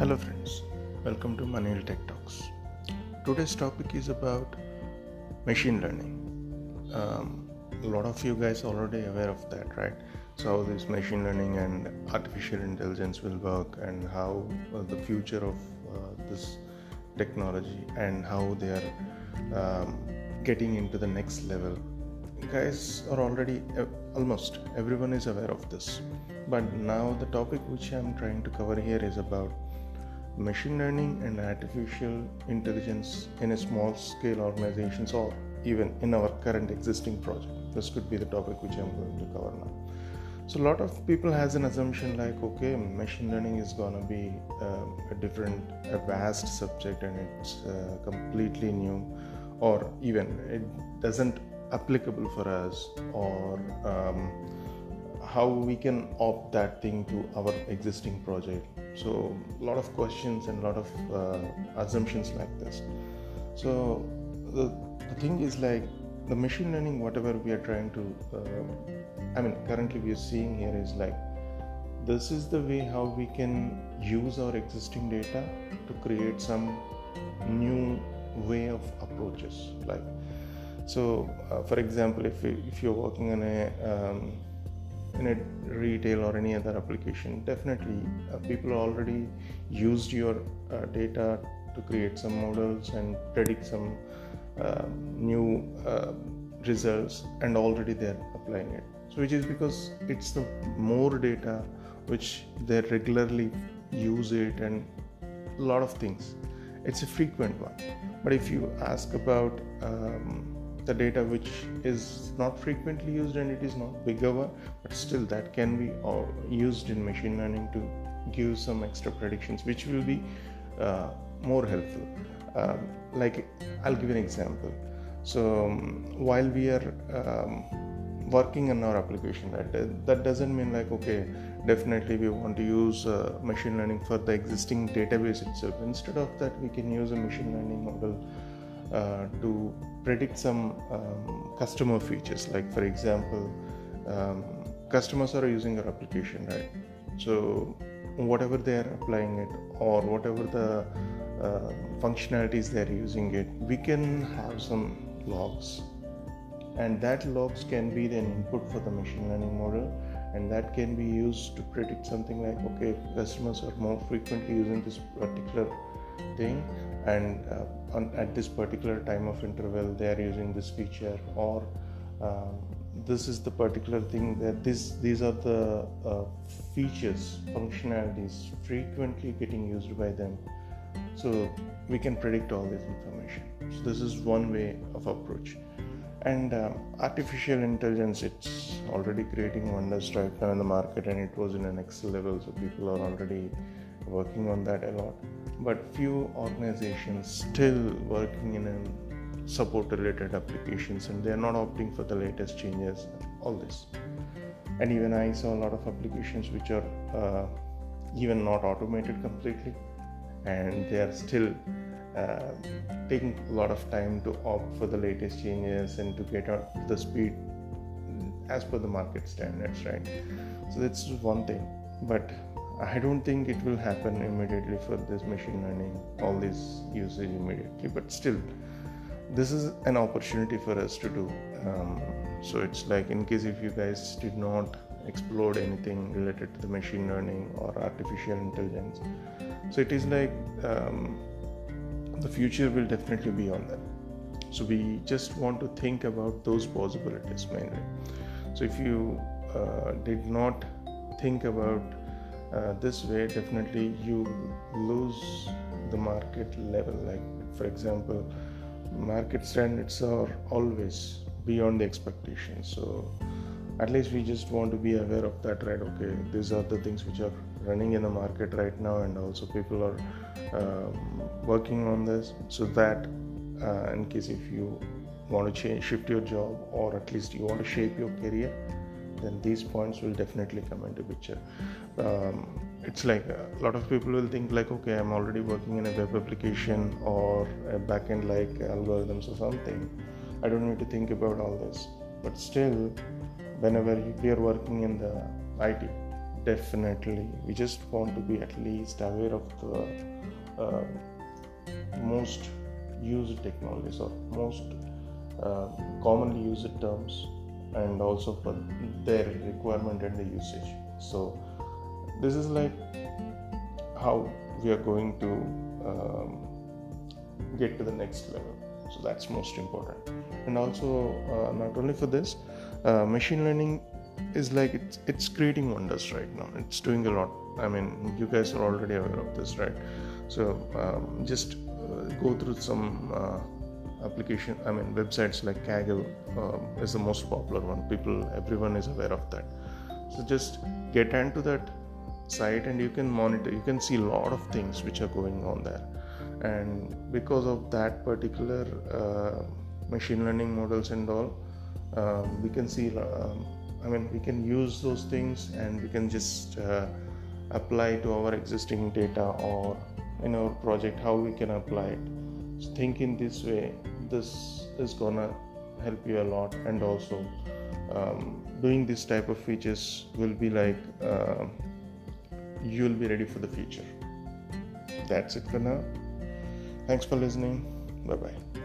Hello friends, welcome to Manil Tech Talks. Today's topic is about machine learning. A lot of you guys are already aware of that, right? So how this machine learning and artificial intelligence will work, and how the future of this technology and how they are getting into the next level. Guys are already almost everyone is aware of this, but now the topic which I'm trying to cover here is about machine learning and artificial intelligence in a small scale organizations, or even in our current existing project. This could be the topic which I'm going to cover now. So a lot of people has an assumption like, okay, machine learning is gonna be a vast subject, and it's completely new, or even it doesn't applicable for us, or how we can opt that thing to our existing project. So a lot of questions and a lot of assumptions like this. So the thing is like, the machine learning, whatever we are trying to currently we are seeing here is like, this is the way how we can use our existing data to create some new way of approaches. Like, so for example, if you're working in a retail or any other application, definitely people already used your data to create some models and predict some new results, and already they're applying it. So which is because it's the more data which they regularly use it, and a lot of things, it's a frequent one. But if you ask about the data which is not frequently used, and it is not bigger one, but still that can be used in machine learning to give some extra predictions which will be more helpful. Like, I'll give an example. So while we are working on our application, right, that doesn't mean like, okay, definitely we want to use machine learning for the existing database itself. Instead of that, we can use a machine learning model to predict some customer features. Like, for example, customers are using our application, right? So whatever they are applying it, or whatever the functionalities they are using it, we can have some logs, and that logs can be an input for the machine learning model, and that can be used to predict something like, okay, customers are more frequently using this particular thing, and at this particular time of interval they are using this feature, or this is the particular thing that these are the features, functionalities frequently getting used by them. So we can predict all this information. So this is one way of approach. And artificial intelligence, it's already creating wonders right now in the market, and it was in an Excel level, so people are already working on that a lot. But few organizations still working in a support related applications, and they are not opting for the latest changes, all this. And even I saw a lot of applications which are even not automated completely, and they are still taking a lot of time to opt for the latest changes and to get up the speed as per the market standards, right? So that's one thing, but I don't think it will happen immediately for this machine learning, all this usage immediately, but still this is an opportunity for us to do. So it's like, in case if you guys did not explore anything related to the machine learning or artificial intelligence, so it is like the future will definitely be on that. So we just want to think about those possibilities mainly. So if you did not think about this way, definitely you lose the market level. Like, for example, market standards are always beyond the expectations, so at least we just want to be aware of that, right? Okay, these are the things which are running in the market right now, and also people are working on this, so that in case if you want to shift your job, or at least you want to shape your career, then these points will definitely come into picture. It's like a lot of people will think like, okay, I'm already working in a web application or a backend like algorithms or something, I don't need to think about all this. But still, whenever we are working in the IT, definitely we just want to be at least aware of the most used technologies or most commonly used terms, and also for their requirement and the usage. So this is like how we are going to get to the next level. So that's most important. And also not only for this, machine learning is like it's creating wonders right now. It's doing a lot. I mean, you guys are already aware of this, right? So just go through some application, I mean websites like Kaggle is the most popular one. Everyone is aware of that. So just get into that site and you can monitor, you can see a lot of things which are going on there. And because of that particular machine learning models and all, we can see we can use those things and we can just apply to our existing data or in our project, how we can apply it. So think in this way, this is gonna help you a lot. And also doing this type of features will be like you will be ready for the future. That's it for now. Thanks for listening. Bye bye.